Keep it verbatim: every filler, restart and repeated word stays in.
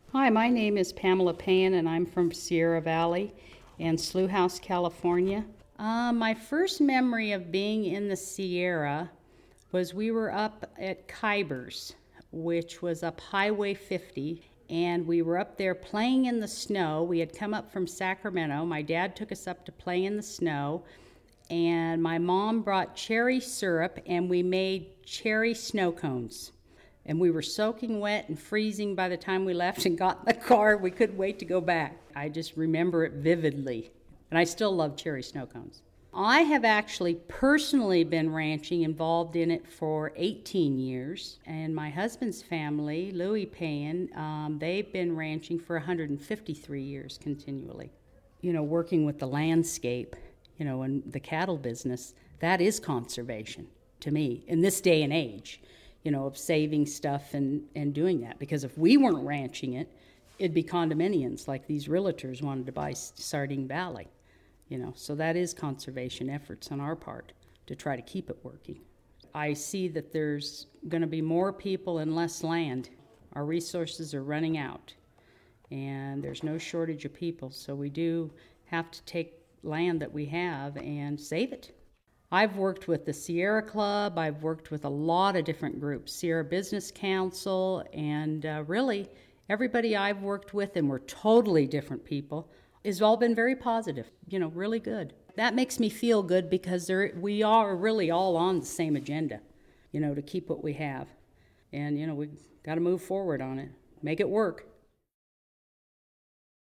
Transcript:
Hi, my name is Pamela Payne, and I'm from Sierra Valley and Slough House, California. Uh, my first memory of being in the Sierra was we were up at Kybers, which was up Highway fifty, and we were up there playing in the snow. We had come up from Sacramento. My dad took us up to play in the snow, and my mom brought cherry syrup, and we made cherry snow cones. And we were soaking wet and freezing by the time we left and got in the car. We couldn't wait to go back. I just remember it vividly. And I still love cherry snow cones. I have actually personally been ranching, involved in it for eighteen years. And my husband's family, Louis Payne, um, they've been ranching for one hundred fifty-three years continually. You know, working with the landscape, you know, and the cattle business, that is conservation to me in this day and age. You know, of saving stuff and, and doing that. Because if we weren't ranching it, it'd be condominiums like these realtors wanted to buy Sardine Valley. You know, so that is conservation efforts on our part to try to keep it working. I see that there's going to be more people and less land. Our resources are running out, and there's no shortage of people, so we do have to take land that we have and save it. I've worked with the Sierra Club, I've worked with a lot of different groups, Sierra Business Council, and uh, really everybody I've worked with, and we're totally different people, has all been very positive, you know, really good. That makes me feel good because there, we are really all on the same agenda, you know, to keep what we have. And, you know, we've got to move forward on it, make it work.